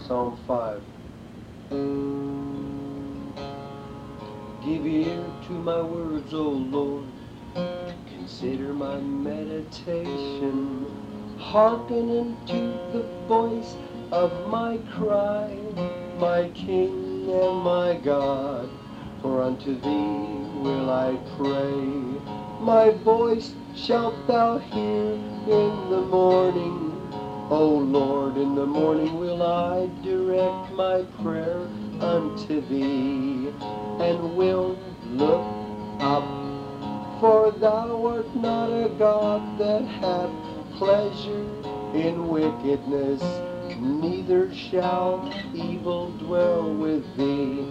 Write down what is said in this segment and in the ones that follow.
Psalm 5. Give ear to my words, O Lord. Consider my meditation. Hearken unto the voice of my cry, my King and my God. For unto thee will I pray. My voice shalt thou hear in the morning. O Lord, in the morning will I direct my prayer unto thee, and will look up. For thou art not a God that hath pleasure in wickedness, neither shall evil dwell with thee.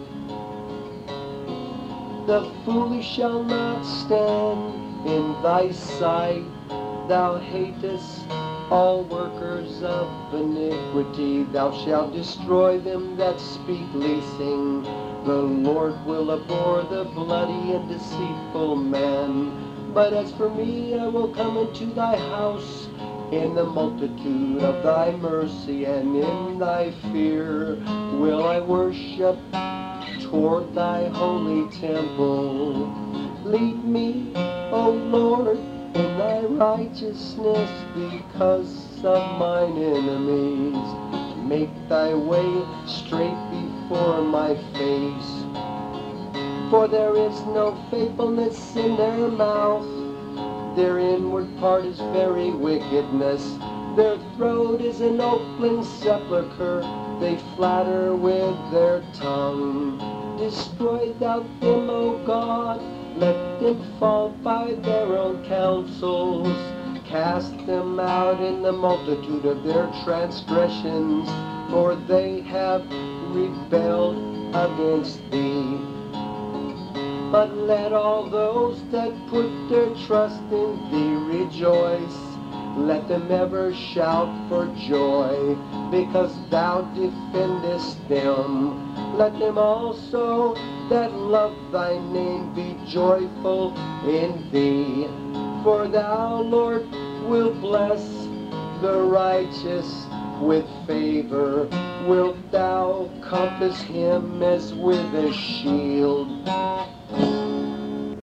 The foolish shall not stand in thy sight. Thou hatest all workers of iniquity. Thou shalt destroy them that speak leasing. The Lord will abhor the bloody and deceitful man. But as for me, I will come into thy house in the multitude of thy mercy, and in thy fear will I worship toward thy holy temple. Lead me, O Lord, in thy righteousness because of mine enemies. Make thy way straight before my face. For there is no faithfulness in their mouth. Their inward part is very wickedness. Their throat is an open sepulchre. They flatter with their tongue. Destroy thou them, O God. Let them fall by their own counsels. Cast them out in the multitude of their transgressions, for they have rebelled against thee. But let all those that put their trust in thee rejoice. Let them ever shout for joy, because thou defendest them. Let them also that love thy name be joyful in thee. For thou, Lord, wilt bless the righteous with favor. Wilt thou compass him as with a shield?